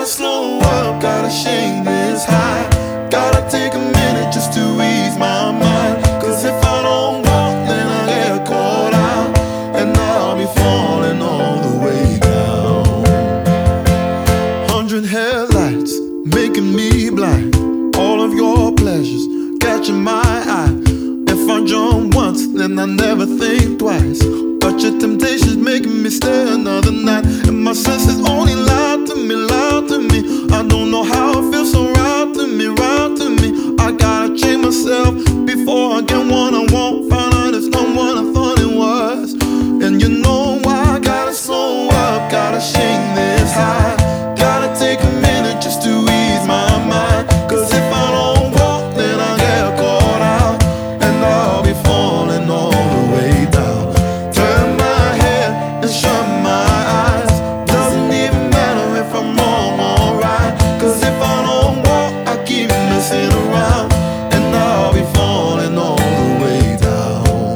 slow up, gotta shake this high. Gotta take a minute just to ease my mind. Cause if I don't walk, then I get caught out, and I'll be falling all the way down. 100 headlights making me blind. All of your pleasures catching my eye. If I jump once, then I never think twice. But your temptation's making me stay another night, and my senses only lie to me, lie to me. I don't know how it feels so right to me, right to me. I gotta change myself before I get what I want. Find out it's not what I thought it was. And you know why I gotta slow up, gotta shake this high. Gotta take a minute just to ease my mind. Cause if I don't walk, then I get caught out, and I'll be falling all the way down. Turn my head and shut my eyes. Doesn't even matter if I'm wrong or right. Cause if I don't walk, I keep messing around, and I'll be falling all the way down.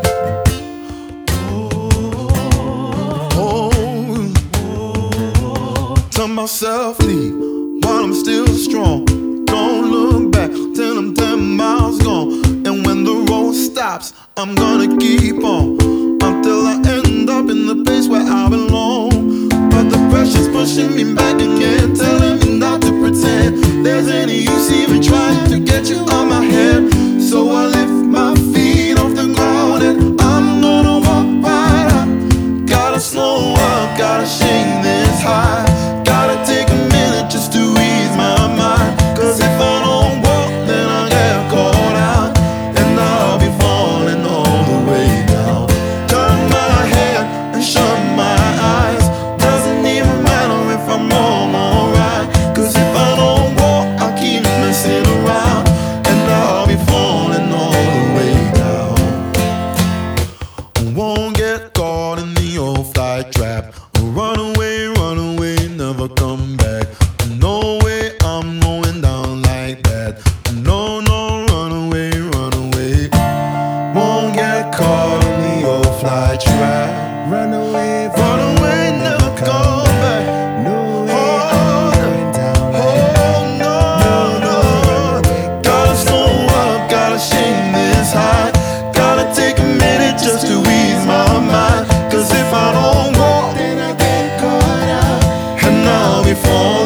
Tell myself leave while I'm still strong. Don't look back till I'm 10 miles gone. And when the road stops, I'm gonna keep on until I end up in the place where I belong. But the pressure's pushing me back again, telling me not to pretend there's any use even trying to get you out my head. So I lift my feet off the ground and I'm gonna walk right up. Gotta slow up, gotta shake this high. Gotta take a minute just to ease my mind. Cause if I don't walk, then I get caught out, and I'll be falling all the way down. Turn my head and shut my eyes. Doesn't even matter if I'm wrong or right. Cause if I don't walk, I keep messing around, and I'll be falling all the way down. I won't get caught in the old flight trap. Run away, never come back. No way I'm going down like that. No, no, run away. Won't get caught in the old flight trap. Run away, Never come back. No way I'm going down like that. No. Gotta slow up, gotta shake this high. Gotta take a minute just to ease my mind. Cause if I don't walk, Then I get caught out. and I'll be falling